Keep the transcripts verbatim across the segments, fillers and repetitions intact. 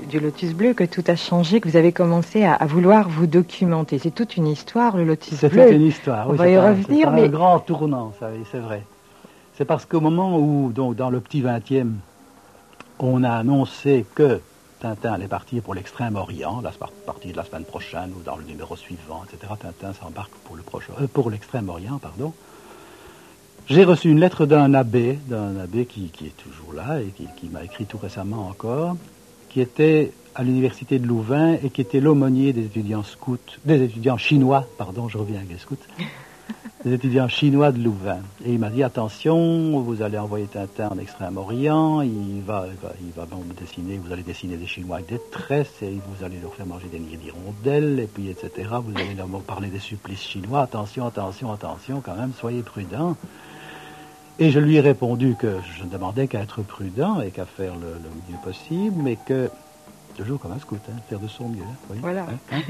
du Lotus Bleu que tout a changé, que vous avez commencé à, à vouloir vous documenter. C'est toute une histoire, le Lotus c'est Bleu. C'est toute une histoire, on oui. va y un, revenir, c'est mais... un grand tournant, ça, oui, c'est vrai. C'est parce qu'au moment où, donc, dans le petit vingtième, on a annoncé que Tintin allait partir pour l'Extrême-Orient, la partie de la semaine prochaine ou dans le numéro suivant, et cetera. Tintin s'embarque pour, le prochain, euh, pour l'Extrême-Orient, pardon. J'ai reçu une lettre d'un abbé, d'un abbé qui, qui est toujours là et qui, qui m'a écrit tout récemment encore, qui était à l'université de Louvain et qui était l'aumônier des étudiants scouts, des étudiants chinois, pardon, je reviens avec les scouts, des étudiants chinois de Louvain. Et il m'a dit, attention, vous allez envoyer Tintin en Extrême-Orient, il va, il va, il va bon, dessiner, vous allez dessiner des Chinois avec des tresses, et vous allez leur faire manger des nids d'hirondelles, et puis et cetera. Vous allez leur parler des supplices chinois, attention, attention, attention, quand même, soyez prudents. Et je lui ai répondu que je ne demandais qu'à être prudent et qu'à faire le, le mieux possible, mais que, toujours comme un scout, hein, faire de son mieux. Oui, voilà. Hein, hein.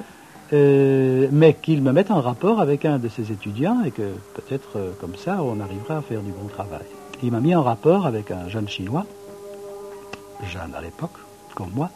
Euh, mais qu'il me mette en rapport avec un de ses étudiants et que peut-être euh, comme ça on arrivera à faire du bon travail. Il m'a mis en rapport avec un jeune chinois, jeune à l'époque, comme moi,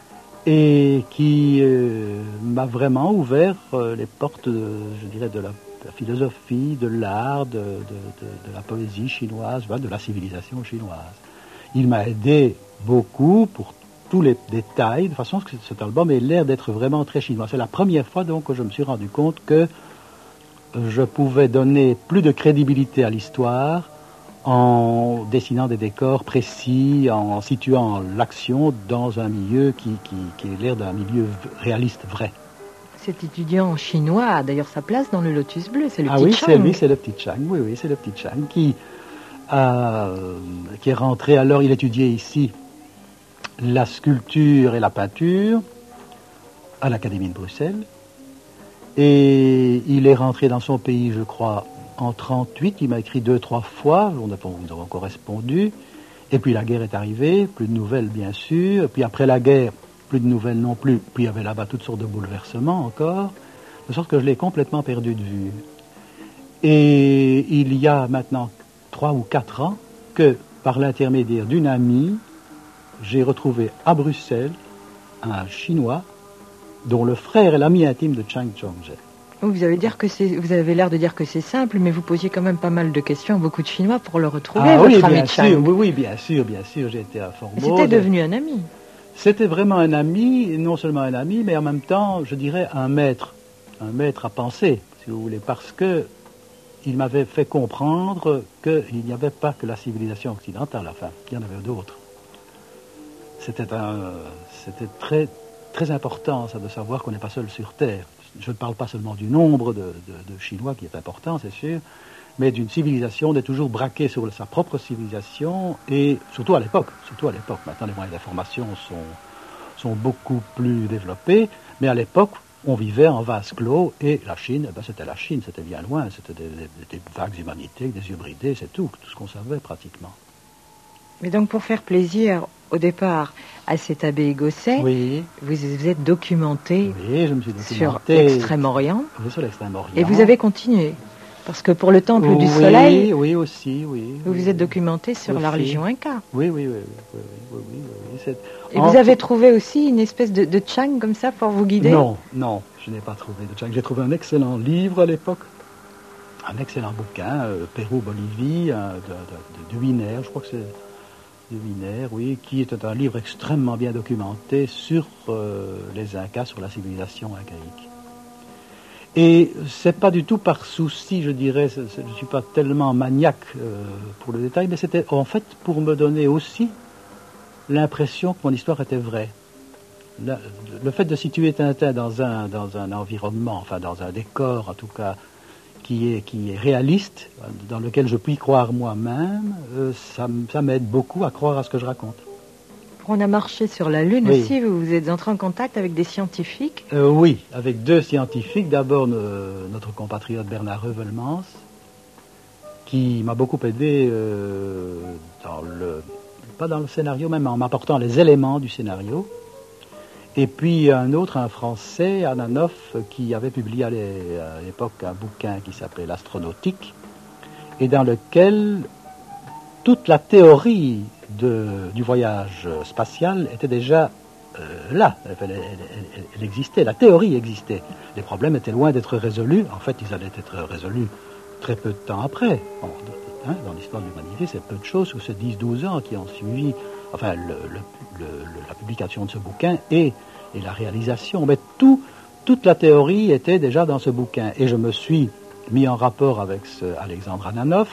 et qui euh, m'a vraiment ouvert euh, les portes, de, je dirais, de la, de la philosophie, de l'art, de, de, de, de la poésie chinoise, de la civilisation chinoise. Il m'a aidé beaucoup pour tous les détails, de façon que cet album ait l'air d'être vraiment très chinois. C'est la première fois donc que je me suis rendu compte que je pouvais donner plus de crédibilité à l'histoire en dessinant des décors précis, en situant l'action dans un milieu qui, qui, qui ait l'air d'un milieu réaliste, vrai. Cet étudiant chinois a d'ailleurs sa place dans le Lotus Bleu, c'est le ah petit oui, Chang. Ah oui, c'est le petit Chang, oui, oui, c'est le petit Chang qui, a, qui est rentré, alors il étudiait ici la sculpture et la peinture à l'Académie de Bruxelles. Et il est rentré dans son pays, je crois, en trente-huit. Il m'a écrit deux, trois fois. On a, nous avons correspondu. Et puis la guerre est arrivée. Plus de nouvelles, bien sûr. Et puis après la guerre, plus de nouvelles non plus. Puis il y avait là-bas toutes sortes de bouleversements encore. De sorte que je l'ai complètement perdu de vue. Et il y a maintenant trois ou quatre ans que, par l'intermédiaire d'une amie, j'ai retrouvé à Bruxelles un Chinois dont le frère est l'ami intime de Chang Chong-je. Vous avez, dire que c'est, vous avez l'air de dire que c'est simple, mais vous posiez quand même pas mal de questions à beaucoup de Chinois pour le retrouver, ah, votre oui, ami bien Chang. Sûr, oui, oui, bien sûr, bien sûr, j'ai été à Formose. C'était devenu un ami. C'était vraiment un ami, non seulement un ami, mais en même temps, je dirais, un maître. Un maître à penser, si vous voulez, parce que il m'avait fait comprendre qu'il n'y avait pas que la civilisation occidentale, enfin, qu'il y en avait d'autres. C'était, un, c'était très, très important, ça, de savoir qu'on n'est pas seul sur Terre. Je ne parle pas seulement du nombre de, de, de Chinois, qui est important, c'est sûr, mais d'une civilisation, d'être toujours braqué sur sa propre civilisation, et surtout à l'époque, surtout à l'époque. Maintenant, les moyens d'information sont, sont beaucoup plus développés, mais à l'époque, on vivait en vase clos, et la Chine, eh ben, c'était la Chine, c'était bien loin, c'était des, des, des vagues humanités, des yeux bridés, c'est tout, tout ce qu'on savait pratiquement. Mais donc, pour faire plaisir, au départ, à cet abbé écossais, oui. vous vous êtes documenté, oui, je me suis documenté sur l'Extrême-Orient. Oui, sur l'Extrême-Orient. Et vous avez continué. Parce que pour le Temple oui, du Soleil, oui, aussi, oui, vous oui, vous êtes documenté sur aussi. la religion Inca. Oui, oui, oui. oui, oui, oui, oui, oui c'est... Et en... vous avez trouvé aussi une espèce de, de Chang comme ça pour vous guider? Non, non, je n'ai pas trouvé de Chang. J'ai trouvé un excellent livre à l'époque, un excellent bouquin, euh, Pérou-Bolivie, euh, de, de, de Wiener, je crois que c'est de Wiener, oui, qui était un livre extrêmement bien documenté sur euh, les Incas, sur la civilisation incaïque. Et c'est pas du tout par souci, je dirais, je ne suis pas tellement maniaque euh, pour le détail, mais c'était en fait pour me donner aussi l'impression que mon histoire était vraie. Le, le fait de situer Tintin dans un, dans un environnement, enfin dans un décor en tout cas, qui est, qui est réaliste, dans lequel je puis croire moi-même, euh, ça, ça m'aide beaucoup à croire à ce que je raconte. On a marché sur la Lune oui. aussi, vous, vous êtes entré en contact avec des scientifiques? euh, Oui, avec deux scientifiques. D'abord, euh, notre compatriote Bernard Reuvelmans, qui m'a beaucoup aidé, euh, dans le, pas dans le scénario, même en m'apportant les éléments du scénario. Et puis un autre, un Français, Ananoff, qui avait publié à l'époque un bouquin qui s'appelait L'Astronautique, et dans lequel toute la théorie de, du voyage spatial était déjà euh, là, elle, elle, elle, elle existait, la théorie existait. Les problèmes étaient loin d'être résolus. En fait, ils allaient être résolus très peu de temps après. Bon, hein, dans l'histoire de l'humanité, c'est peu de choses sur ces dix douze ans qui ont suivi, enfin, le, le, le, la publication de ce bouquin et, et la réalisation. Mais tout, toute la théorie était déjà dans ce bouquin. Et je me suis mis en rapport avec ce Alexandre Ananov,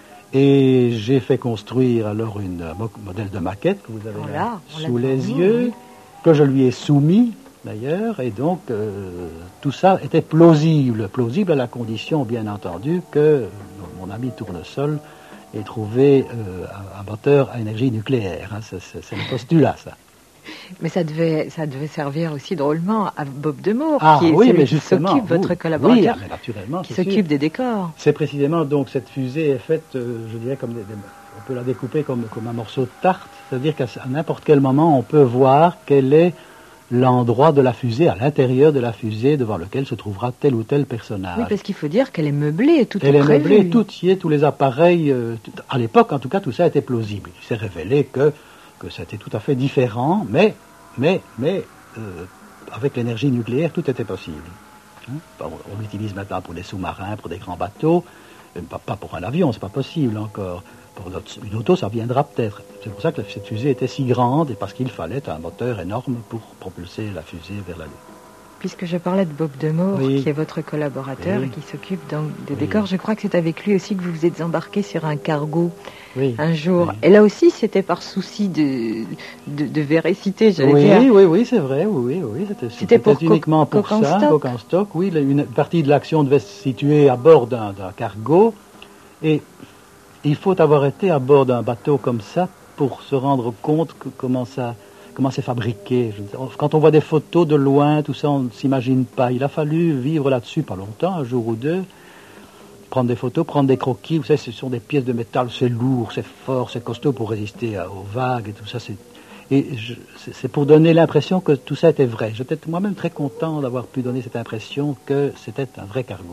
et j'ai fait construire alors une modèle de maquette que vous avez voilà, là sous les yeux, oui. que je lui ai soumis d'ailleurs, et donc euh, tout ça était plausible, plausible à la condition bien entendu que mon ami Tournesol ait trouvé euh, un, un moteur à énergie nucléaire, hein, c'est, c'est, c'est le postulat ça. Mais ça devait, ça devait servir aussi drôlement à Bob Demore, ah, qui est oui, celui mais qui s'occupe, votre collaborateur, oui, mais naturellement, qui s'occupe des décors. C'est précisément, donc, cette fusée est faite, euh, je dirais, comme des, des, on peut la découper comme, comme un morceau de tarte, c'est-à-dire qu'à n'importe quel moment, on peut voir quel est l'endroit de la fusée, à l'intérieur de la fusée, devant lequel se trouvera tel ou tel personnage. Oui, parce qu'il faut dire qu'elle est meublée, tout Elle est est prévu. meublée, tout y est, tous les appareils, euh, tout, à l'époque, en tout cas, tout ça était plausible. Il s'est révélé que, que c'était tout à fait différent, mais Mais, mais euh, avec l'énergie nucléaire, tout était possible. Hein? On l'utilise maintenant pour des sous-marins, pour des grands bateaux, pas, pas pour un avion, c'est pas possible encore. Pour une auto, ça viendra peut-être. C'est pour ça que cette fusée était si grande, et parce qu'il fallait un moteur énorme pour propulser la fusée vers la Lune. Puisque je parlais de Bob Demore, oui. qui est votre collaborateur oui. et qui s'occupe donc des oui. décors, je crois que c'est avec lui aussi que vous vous êtes embarqué sur un cargo oui. un jour. Oui. Et là aussi, c'était par souci de, de, de véracité, j'allais oui, dire. Oui, oui, oui, c'est vrai, oui, oui. C'était, c'était, c'était pour uniquement co- pour ça, Coq-en-Stock. Oui, une partie de l'action devait se situer à bord d'un, d'un cargo. Et il faut avoir été à bord d'un bateau comme ça pour se rendre compte que comment ça... comment c'est fabriqué. Quand on voit des photos de loin, tout ça, on ne s'imagine pas. Il a fallu vivre là-dessus pas longtemps, un jour ou deux, prendre des photos, prendre des croquis. Vous savez, ce sont des pièces de métal, c'est lourd, c'est fort, c'est costaud pour résister aux vagues et tout ça. C'est... Et je... c'est pour donner l'impression que tout ça était vrai. J'étais moi-même très content d'avoir pu donner cette impression que c'était un vrai cargo.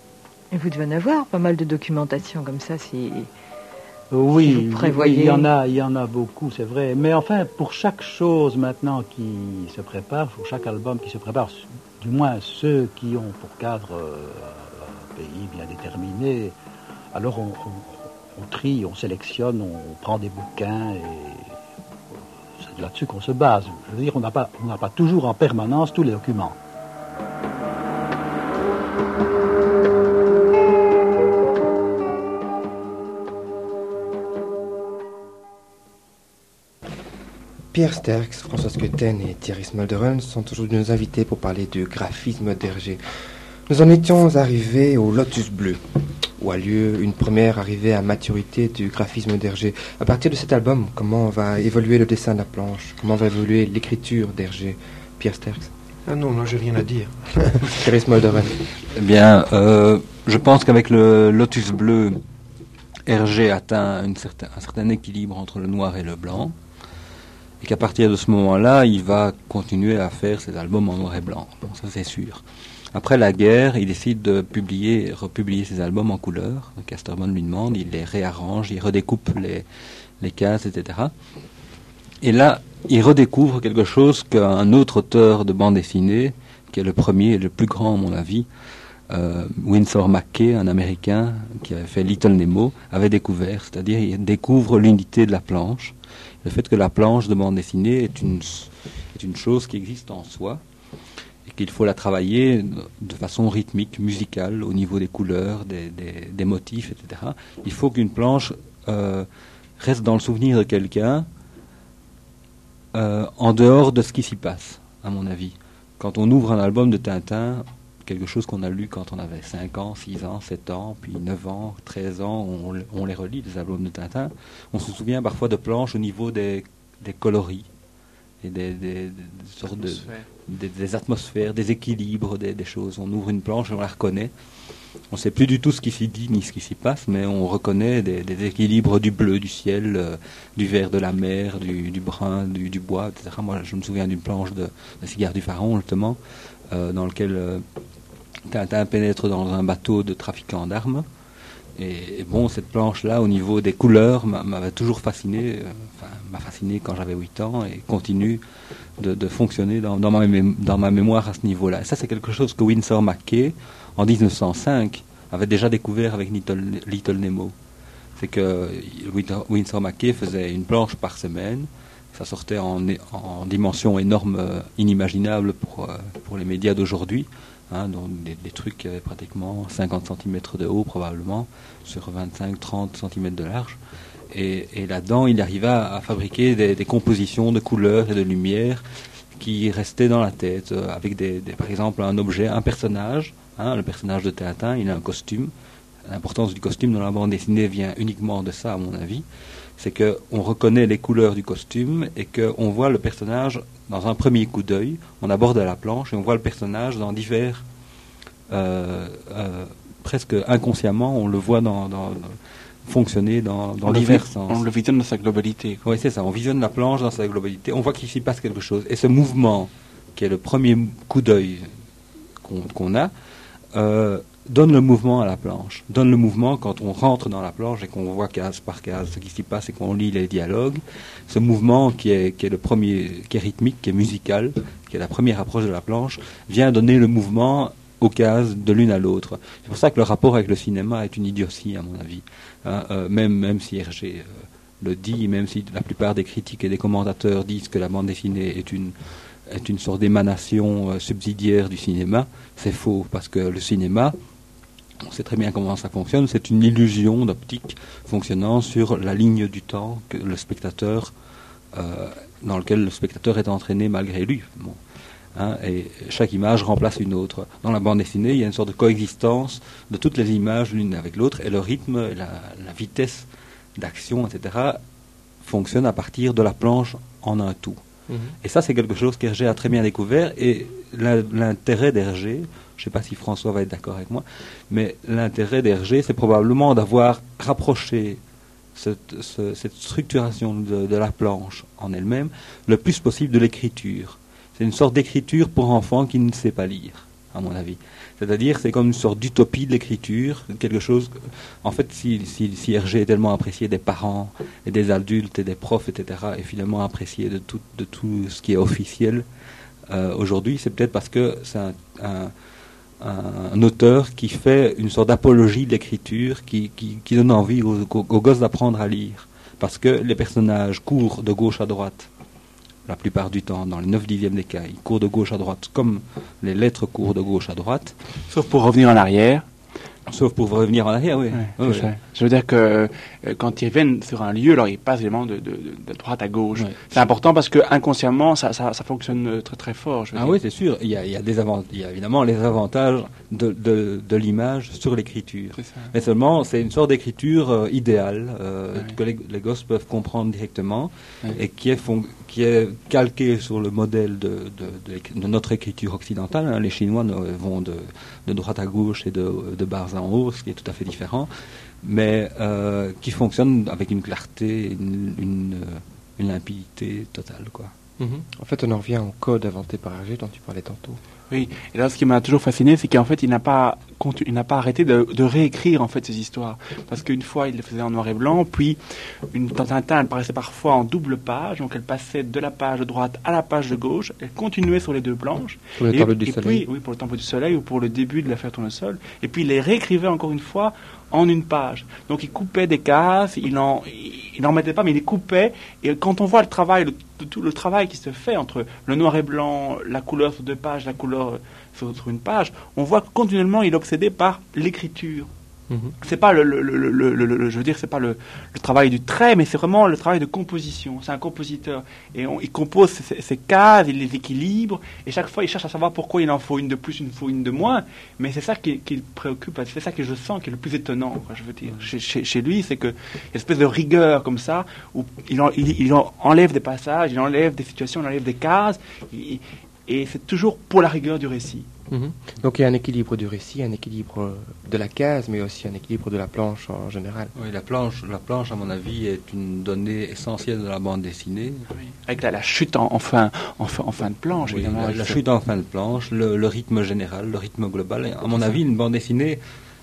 Et vous devez en avoir pas mal de documentation comme ça, si... Oui, si vous prévoyez... oui, il y en a, il y en a beaucoup, c'est vrai. Mais enfin, pour chaque chose maintenant qui se prépare, pour chaque album qui se prépare, du moins ceux qui ont pour cadre euh, un pays bien déterminé, alors on, on, on trie, on sélectionne, on prend des bouquins et c'est là-dessus qu'on se base. Je veux dire, on n'a pas, on n'a pas toujours en permanence tous les documents. Pierre Sterckx, François Skeuten et Thierry Smolderen sont aujourd'hui nos invités pour parler du graphisme d'Hergé. Nous en étions arrivés au Lotus Bleu, où a lieu une première arrivée à maturité du graphisme d'Hergé. À partir de cet album, comment va évoluer le dessin de la planche? Comment va évoluer l'écriture d'Hergé? Pierre Sterckx. Ah non, là j'ai rien à dire. Thierry Smolderen. Eh bien, euh, je pense qu'avec le Lotus Bleu, Hergé atteint une certain, un certain équilibre entre le noir et le blanc. Et qu'à partir de ce moment-là, il va continuer à faire ses albums en noir et blanc. Bon, ça c'est sûr. Après la guerre, il décide de publier, republier ses albums en couleur. Casterman lui demande, il les réarrange, il redécoupe les, les cases, et cetera. Et là, il redécouvre quelque chose qu'un autre auteur de bande dessinée, qui est le premier et le plus grand à mon avis, euh, Winsor McCay, un Américain qui avait fait Little Nemo, avait découvert. C'est-à-dire, il découvre l'unité de la planche. Le fait que la planche de bande dessinée est une, est une chose qui existe en soi et qu'il faut la travailler de façon rythmique, musicale, au niveau des couleurs, des, des, des motifs, et cetera. Il faut qu'une planche euh, reste dans le souvenir de quelqu'un euh, en dehors de ce qui s'y passe, à mon avis. Quand on ouvre un album de Tintin, quelque chose qu'on a lu quand on avait cinq ans, six ans, sept ans, puis neuf ans, treize ans, on, on les relit, les albums de Tintin. On se souvient parfois de planches au niveau des, des coloris, et des, des, des sortes de, des, des atmosphères, des équilibres, des, des choses. On ouvre une planche et on la reconnaît. On ne sait plus du tout ce qui s'y dit ni ce qui s'y passe, mais on reconnaît des, des équilibres du bleu, du ciel, euh, du vert de la mer, du, du brun, du, du bois, et cetera. Moi, je me souviens d'une planche de, de Cigare du Pharaon, justement, euh, dans lequel... Euh, Tintin pénètre dans un bateau de trafiquants d'armes Et, et bon, cette planche-là, au niveau des couleurs, m'a- m'avait toujours fasciné, euh, enfin, m'a fasciné quand j'avais huit ans et continue de, de fonctionner dans, dans, ma mé- dans ma mémoire à ce niveau-là. Et ça, c'est quelque chose que Winsor McCay, en dix-neuf cent cinq, avait déjà découvert avec Little, Little Nemo. C'est que Winsor- Winsor McCay faisait une planche par semaine. Ça sortait en, en dimension énorme, euh, inimaginable pour, euh, pour les médias d'aujourd'hui. Hein, donc des, des trucs qui avaient pratiquement cinquante centimètres de haut probablement, sur vingt-cinq à trente centimètres de large. Et, et là-dedans, il arriva à fabriquer des, des compositions de couleurs et de lumière qui restaient dans la tête, euh, avec des, des, par exemple un objet, un personnage, hein, le personnage de Tintin, il a un costume. L'importance du costume dans la bande dessinée vient uniquement de ça, à mon avis. C'est qu'on reconnaît les couleurs du costume et qu'on voit le personnage dans un premier coup d'œil. On aborde la planche et on voit le personnage dans divers... Euh, euh, presque inconsciemment, on le voit dans, dans, dans, fonctionner dans, dans on divers le, sens. On le visionne dans sa globalité. Oui, c'est ça. On visionne la planche dans sa globalité. On voit qu'il s'y passe quelque chose. Et ce mouvement, qui est le premier coup d'œil qu'on, qu'on a, euh, donne le mouvement à la planche. Donne le mouvement quand on rentre dans la planche et qu'on voit case par case ce qui s'y passe et qu'on lit les dialogues. Ce mouvement qui est, qui est le premier, qui est rythmique, qui est musical, qui est la première approche de la planche, vient donner le mouvement aux cases de l'une à l'autre. C'est pour ça que le rapport avec le cinéma est une idiotie, à mon avis. Hein, euh, même, même si Hergé euh, le dit, même si la plupart des critiques et des commentateurs disent que la bande dessinée est une, est une sorte d'émanation euh, subsidiaire du cinéma, c'est faux, parce que le cinéma, on sait très bien comment ça fonctionne, c'est une illusion d'optique fonctionnant sur la ligne du temps que le spectateur, euh, dans lequel le spectateur est entraîné malgré lui. Bon. Hein, et chaque image remplace une autre. Dans la bande dessinée, il y a une sorte de coexistence de toutes les images l'une avec l'autre, et le rythme, la, la vitesse d'action, et cetera, fonctionne à partir de la planche en un tout. Mmh. Et ça, c'est quelque chose qu'Hergé a très bien découvert, et la, l'intérêt d'Hergé, je ne sais pas si François va être d'accord avec moi, mais l'intérêt d'Hergé, c'est probablement d'avoir rapproché cette, ce, cette structuration de, de la planche en elle-même le plus possible de l'écriture. C'est une sorte d'écriture pour enfants qui ne sait pas lire, à mon avis. C'est-à-dire, c'est comme une sorte d'utopie de l'écriture, quelque chose... En fait, si, si, si Hergé est tellement apprécié des parents et des adultes et des profs, et cetera, et finalement apprécié de tout, de tout ce qui est officiel euh, aujourd'hui, c'est peut-être parce que c'est un, un, un, un auteur qui fait une sorte d'apologie de l'écriture, qui, qui, qui donne envie aux, aux, aux gosses d'apprendre à lire. Parce que les personnages courent de gauche à droite, la plupart du temps, dans les neuf dixièmes des cas, ils courent de gauche à droite, comme les lettres courent de gauche à droite. Sauf pour revenir en arrière. Sauf pour revenir en arrière, oui. Ouais, oui, oui. Je veux dire que euh, quand ils reviennent sur un lieu, alors ils passent vraiment de, de, de droite à gauche. Ouais. C'est important parce que inconsciemment, ça, ça, ça fonctionne très très fort. Je veux ah dire. Oui, c'est sûr. Il y a, il y a des avant- il y a évidemment les avantages de, de, de l'image sur l'écriture. Mais seulement, c'est une sorte d'écriture euh, idéale euh, ouais. que les, les gosses peuvent comprendre directement ouais. et qui est, fon- qui est calquée sur le modèle de, de, de, de notre écriture occidentale. Hein. Les Chinois ne, vont de, de droite à gauche et de, de bas en haut, ce qui est tout à fait différent, mais euh, qui fonctionne avec une clarté, une, une, une limpidité totale, quoi. Mmh. En fait, on en revient au code inventé par Hergé dont tu parlais tantôt. Oui, et là, ce qui m'a toujours fasciné, c'est qu'en fait, il n'a pas, il n'a pas arrêté de, de réécrire en fait ces histoires, parce qu'une fois, il les faisait en noir et blanc, puis une Tintin, elle paraissait parfois en double page, donc elle passait de la page de droite à la page de gauche, elle continuait sur les deux planches. Pour le et, temple du et soleil. Puis, oui, pour le temple du soleil ou pour le début de l'affaire Tournesol, et puis il les réécrivait encore une fois en une page. Donc il coupait des cases, il en, il n'en mettait pas, mais il les coupait. Et quand on voit le travail, le, tout le travail qui se fait entre le noir et blanc, la couleur sur deux pages, la couleur sur, sur une page, on voit que continuellement il est obsédé par l'écriture. Mmh. C'est pas le, le, le, le, le, le, je veux dire, c'est pas le, le travail du trait, mais c'est vraiment le travail de composition. C'est un compositeur et on, il compose ses, ses cases, il les équilibre et chaque fois il cherche à savoir pourquoi il en faut une de plus, une faut une de moins. Mais c'est ça qui, qui le préoccupe, c'est ça que je sens qui est le plus étonnant. Quoi, je veux dire, chez, chez, chez lui, c'est que y a une espèce de rigueur comme ça où il, en, il, il en enlève des passages, il enlève des situations, il enlève des cases et, et c'est toujours pour la rigueur du récit. Mmh. Donc il y a un équilibre du récit, un équilibre de la case, mais aussi un équilibre de la planche en général. Oui, la planche, la planche, à mon avis, est une donnée essentielle de la bande dessinée. Oui. Avec la, la chute en, en, fin, en, fin, en fin de planche, oui, évidemment. La, la chute en fin de planche, le, le rythme général, le rythme global. À mon avis, une bande dessinée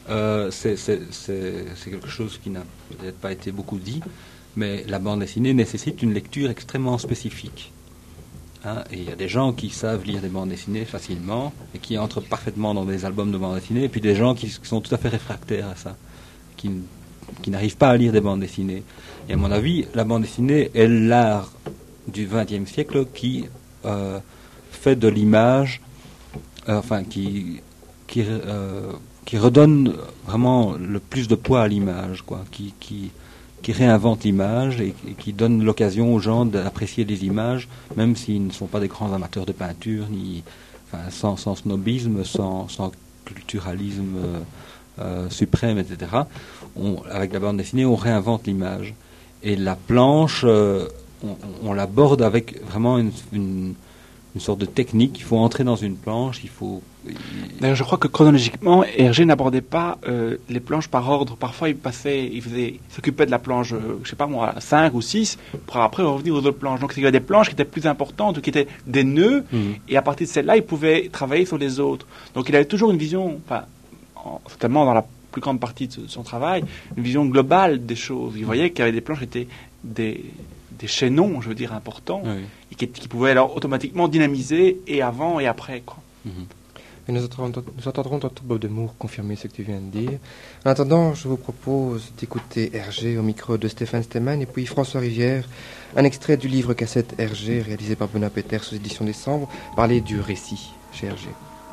Euh, c'est, c'est, c'est, c'est quelque chose qui n'a peut-être pas été beaucoup dit, mais la bande dessinée nécessite une lecture extrêmement spécifique. Hein, et il y a des gens qui savent lire des bandes dessinées facilement et qui entrent parfaitement dans des albums de bandes dessinées, et puis des gens qui, qui sont tout à fait réfractaires à ça, qui, qui n'arrivent pas à lire des bandes dessinées. Et à mon avis, la bande dessinée est l'art du vingtième siècle qui euh, fait de l'image, euh, enfin qui, qui, euh, qui redonne vraiment le plus de poids à l'image, quoi, qui, qui qui réinvente l'image et, et qui donne l'occasion aux gens d'apprécier les images, même s'ils ne sont pas des grands amateurs de peinture, ni, enfin, sans, sans snobisme, sans, sans culturalisme euh, euh, suprême, et cetera. On, avec la bande dessinée, on réinvente l'image. Et la planche, euh, on, on l'aborde avec vraiment une, une, une sorte de technique. Il faut entrer dans une planche, il faut... D'ailleurs, je crois que chronologiquement, Hergé n'abordait pas euh, les planches par ordre. Parfois, il passait, il faisait, il s'occupait de la planche, euh, je sais pas moi, cinq ou six, pour après revenir aux autres planches. Donc, il y avait des planches qui étaient plus importantes, qui étaient des nœuds, mmh. et à partir de celles-là, il pouvait travailler sur les autres. Donc, il avait toujours une vision, enfin, en, certainement dans la plus grande partie de son travail, une vision globale des choses. Il voyait qu'il y avait des planches qui étaient des, des chaînons, je veux dire, importants, oui. et qui, qui pouvaient alors automatiquement dynamiser et avant et après, quoi. Mmh. Et nous, nous entendrons tantôt Bob de Moor confirmer ce que tu viens de dire. En attendant, je vous propose d'écouter Hergé au micro de Stéphane Stemman et puis François Rivière, un extrait du livre cassette Hergé réalisé par Benoît Peters aux éditions Décembre, parler du récit chez Hergé.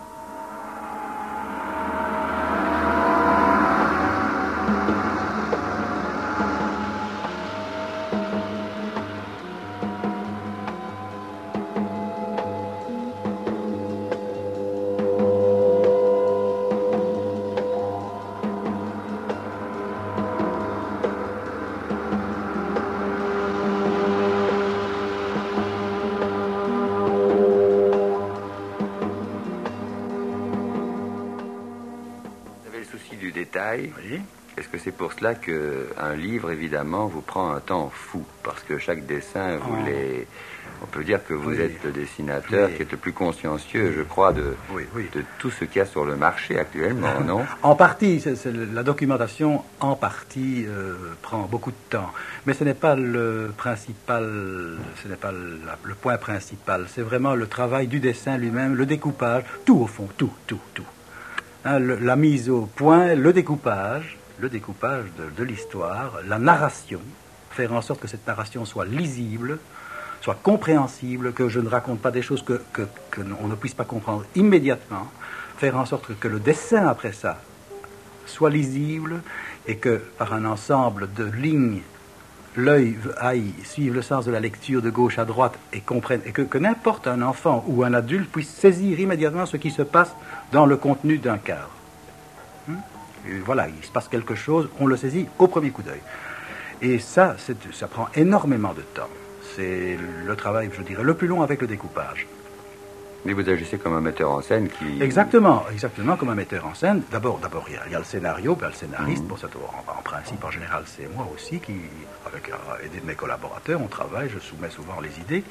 Oui. Est-ce que c'est pour cela qu'un livre, évidemment, vous prend un temps fou? Parce que chaque dessin, vous oh. les... On peut dire que vous oui. êtes le dessinateur oui. qui est le plus consciencieux, oui. je crois, de, oui, oui. de tout ce qu'il y a sur le marché actuellement, non? En partie, c'est, c'est la documentation, en partie, euh, prend beaucoup de temps. Mais ce n'est pas le principal, ce n'est pas la, le point principal. C'est vraiment le travail du dessin lui-même, le découpage, tout au fond, tout, tout, tout. Hein, le, la mise au point, le découpage, le découpage de, de l'histoire, la narration, faire en sorte que cette narration soit lisible, soit compréhensible, que je ne raconte pas des choses que, que, que on ne puisse pas comprendre immédiatement, faire en sorte que le dessin après ça soit lisible et que par un ensemble de lignes, l'œil aille suivre le sens de la lecture de gauche à droite et comprenne, et que, que n'importe un enfant ou un adulte puisse saisir immédiatement ce qui se passe dans le contenu d'un cadre. Hum? Et voilà, il se passe quelque chose, on le saisit au premier coup d'œil. Et ça, c'est, ça prend énormément de temps. C'est le travail, je dirais, le plus long avec le découpage. Mais vous agissez comme un metteur en scène qui... Exactement, exactement comme un metteur en scène. D'abord, d'abord il, y a, il y a le scénario, puis il y a le scénariste. Mmh. Bon, ça, en, en principe, en général, c'est moi aussi qui, avec euh, aidé de mes collaborateurs, on travaille, je soumets souvent les idées.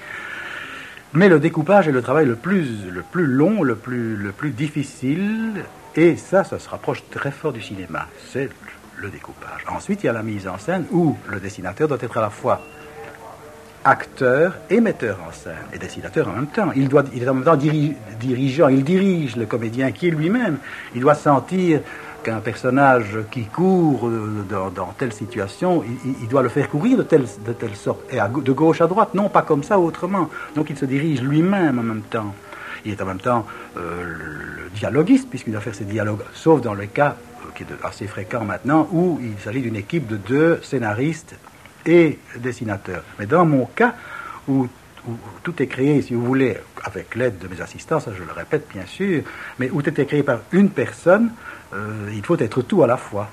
Mais le découpage est le travail le plus, le plus long, le plus, le plus difficile. Et ça, ça se rapproche très fort du cinéma. C'est le découpage. Ensuite, il y a la mise en scène où le dessinateur doit être à la fois acteur et metteur en scène, et dessinateur en même temps. Il, doit, il est en même temps diri- dirigeant, il dirige le comédien qui est lui-même. Il doit sentir qu'un personnage qui court dans, dans telle situation, il, il doit le faire courir de telle, de telle sorte, et à, de gauche à droite, non pas comme ça, autrement. Donc il se dirige lui-même en même temps. Il est en même temps euh, le dialoguiste, puisqu'il doit faire ses dialogues, sauf dans le cas euh, qui est de, assez fréquent maintenant, où il s'agit d'une équipe de deux scénaristes et dessinateur. Mais dans mon cas, où, où tout est créé, si vous voulez, avec l'aide de mes assistants, ça je le répète bien sûr, mais où tout est créé par une personne, euh, il faut être tout à la fois.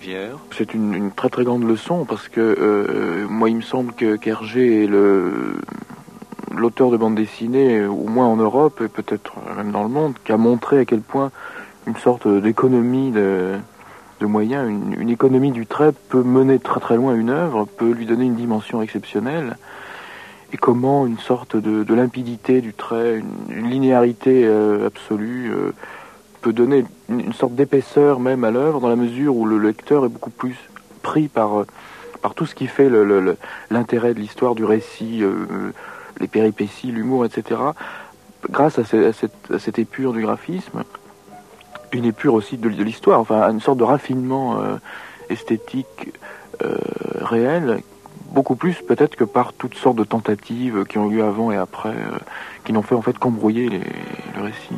Rivière. C'est une, une très très grande leçon parce que euh, moi il me semble que qu'Hergé est le, l'auteur de bande dessinée, au moins en Europe et peut-être même dans le monde, qui a montré à quel point une sorte d'économie de, de moyens, une, une économie du trait peut mener très très loin une œuvre, peut lui donner une dimension exceptionnelle. Et comment une sorte de, de limpidité du trait, une, une linéarité euh, absolue euh, peut donner une, une sorte d'épaisseur même à l'œuvre, dans la mesure où le lecteur est beaucoup plus pris par, euh, par tout ce qui fait le, le, le, l'intérêt de l'histoire, du récit, euh, les péripéties, l'humour, et cetera, grâce à, ce, à, cette, à cette épure du graphisme, une épure aussi de, de l'histoire, enfin une sorte de raffinement euh, esthétique euh, réel, beaucoup plus peut-être que par toutes sortes de tentatives qui ont eu avant et après, euh, qui n'ont fait en fait qu'embrouiller les, le récit.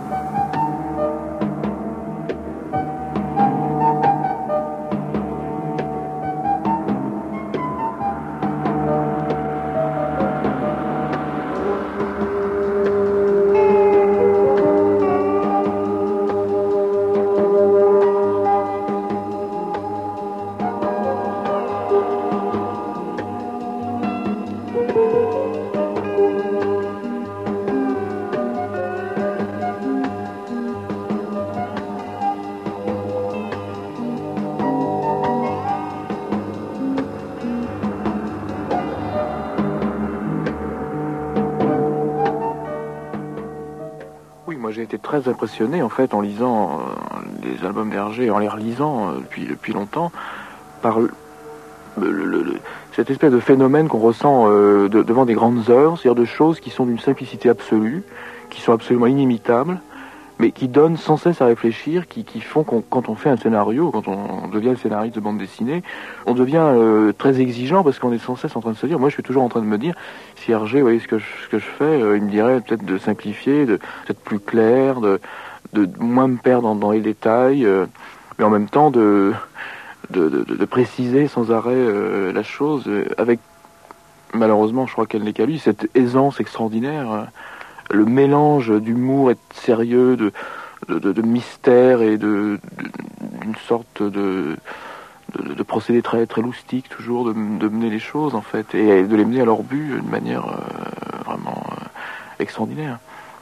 J'ai été très impressionné en fait en lisant euh, les albums d'Hergé, en les relisant euh, depuis, depuis longtemps, par le, le, le, le, cette espèce de phénomène qu'on ressent euh, de, devant des grandes œuvres, c'est-à-dire de choses qui sont d'une simplicité absolue, qui sont absolument inimitables, mais qui donnent sans cesse à réfléchir, qui, qui font qu'on, quand on fait un scénario, quand on devient le scénariste de bande dessinée, on devient euh, très exigeant parce qu'on est sans cesse en train de se dire, moi je suis toujours en train de me dire, si Hergé voyez ce que je, ce que je fais, euh, il me dirait peut-être de simplifier, de d'être plus clair, de, de moins me perdre dans, dans les détails, euh, mais en même temps de, de, de, de préciser sans arrêt euh, la chose, euh, avec, malheureusement je crois qu'elle n'est qu'à lui, cette aisance extraordinaire, euh, le mélange d'humour et de sérieux, de, de, de, de mystère et de, de, d'une sorte de, de, de procédé très, très loustique, toujours, de, de mener les choses, en fait, et de les mener à leur but d'une manière euh, vraiment euh, extraordinaire.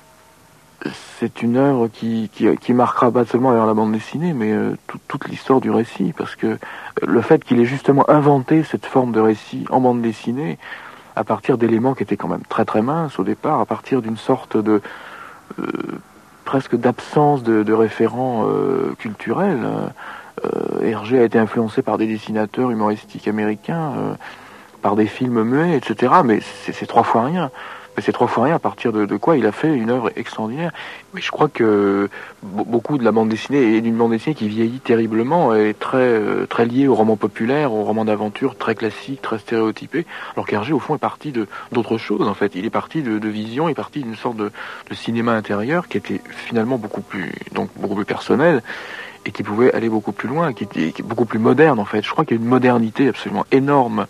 C'est une œuvre qui, qui, qui marquera pas seulement la bande dessinée, mais euh, tout, toute l'histoire du récit, parce que le fait qu'il ait justement inventé cette forme de récit en bande dessinée, à partir d'éléments qui étaient quand même très très minces au départ, à partir d'une sorte de euh, presque d'absence de, de référents euh, culturels. Euh, Hergé a été influencé par des dessinateurs humoristiques américains, euh, par des films muets, et cetera. Mais c'est, c'est trois fois rien. Mais c'est trois fois rien à partir de, de quoi il a fait une œuvre extraordinaire. Mais je crois que beaucoup de la bande dessinée est d'une bande dessinée qui vieillit terriblement et très euh, très liée au roman populaire, au roman d'aventure très classique, très stéréotypé. Alors qu'Hergé au fond est parti de d'autres choses en fait. Il est parti de, de vision, il est parti d'une sorte de, de cinéma intérieur qui était finalement beaucoup plus donc beaucoup plus personnel et qui pouvait aller beaucoup plus loin, qui était qui est beaucoup plus moderne en fait. Je crois qu'il y a une modernité absolument énorme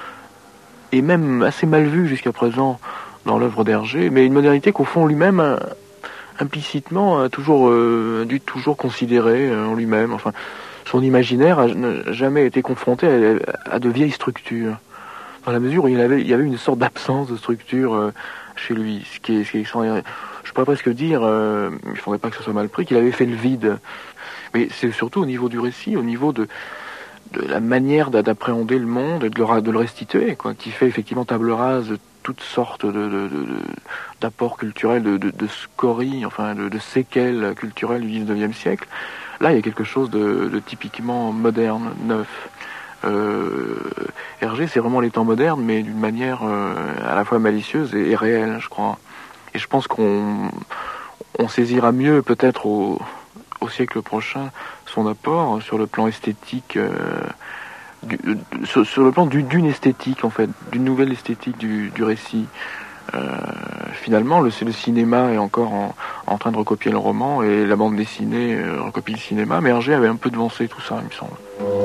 et même assez mal vue jusqu'à présent dans l'œuvre d'Hergé, mais une modernité qu'au fond lui-même, euh, implicitement, a toujours euh, dû toujours considérer euh, en lui-même. Enfin, son imaginaire n'a jamais été confronté à, à de vieilles structures, dans la mesure où il, avait, il y avait une sorte d'absence de structure euh, chez lui, ce qui est, ce qui est extraordinaire. Je pourrais presque dire, euh, il ne faudrait pas que ce soit mal pris, qu'il avait fait le vide. Mais c'est surtout au niveau du récit, au niveau de de la manière d'appréhender le monde et de le, de le restituer, quoi, qui fait effectivement table rase de toutes sortes de, de, de, d'apports culturels, de, de, de scories, enfin de, de séquelles culturelles du dix-neuvième siècle. Là, il y a quelque chose de, de typiquement moderne, neuf. Euh, Hergé, c'est vraiment les temps modernes, mais d'une manière euh, à la fois malicieuse et, et réelle, je crois. Et je pense qu'on on saisira mieux, peut-être au, au siècle prochain, son apport sur le plan esthétique, euh, du, sur, sur le plan du, d'une esthétique en fait, d'une nouvelle esthétique du, du récit. Euh, finalement, le, le cinéma est encore en, en train de recopier le roman et la bande dessinée euh, recopie le cinéma, mais Hergé avait un peu devancé tout ça, il me semble.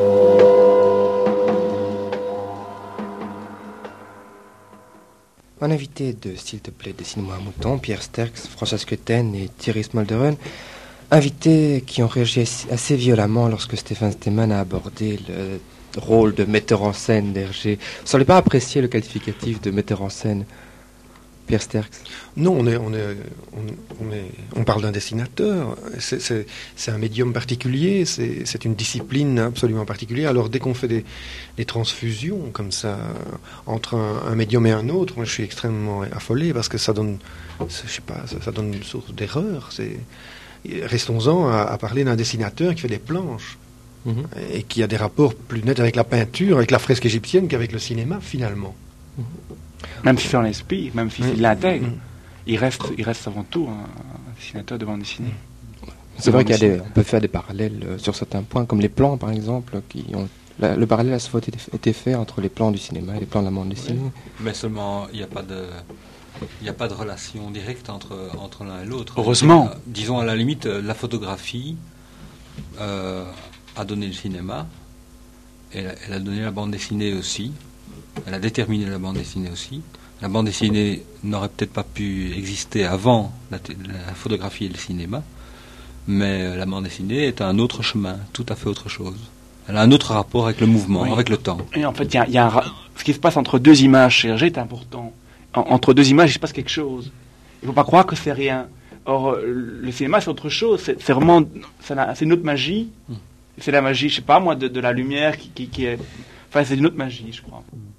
Mon invité de S'il te plaît, dessine-moi un mouton, Pierre Sterckx, Françoise Cotten et Thierry Smolderen, invités qui ont réagi assez violemment lorsque Stéphane Stéman a abordé le rôle de metteur en scène d'Hergé. Vous ne semblez pas apprécier le qualificatif de metteur en scène, Pierre Sterckx? Non, on, est, on, est, on, on, est, on parle d'un dessinateur. C'est, c'est, c'est un médium particulier, c'est, c'est une discipline absolument particulière. Alors dès qu'on fait des, des transfusions comme ça entre un, un médium et un autre, moi je suis extrêmement affolé parce que ça donne, je sais pas, ça, ça donne une source d'erreur. C'est, restons-en à, à parler d'un dessinateur qui fait des planches. Mmh. Et qui a des rapports plus nets avec la peinture, avec la fresque égyptienne qu'avec le cinéma finalement. Mmh. Même s'il en inspire, même s'il mmh. l'intègre, mmh. il, reste, il reste avant tout un, un dessinateur de bande dessinée. C'est vrai qu'on peut faire des parallèles euh, sur certains points, comme les plans par exemple, qui ont la, le parallèle a souvent été, été fait entre les plans du cinéma et les plans de la bande dessinée. Oui. Mais seulement il n'y a pas de il n'y a pas de relation directe entre entre l'un et l'autre. Heureusement. Euh, disons à la limite la photographie. Euh, a donné le cinéma, elle, elle a donné la bande dessinée aussi, elle a déterminé la bande dessinée aussi. La bande dessinée n'aurait peut-être pas pu exister avant la, la photographie et le cinéma, mais la bande dessinée est un autre chemin, tout à fait autre chose. Elle a un autre rapport avec le mouvement, oui. avec le temps. Et en fait, il y a, y a un, ce qui se passe entre deux images chez Hergé est important. En, entre deux images, il se passe quelque chose. Il ne faut pas croire que c'est rien. Or, le cinéma, c'est autre chose. C'est, c'est vraiment, c'est, la, c'est une autre magie. Hum. C'est la magie, je sais pas moi, de, de la lumière qui, qui, qui est... Enfin, c'est une autre magie, je crois.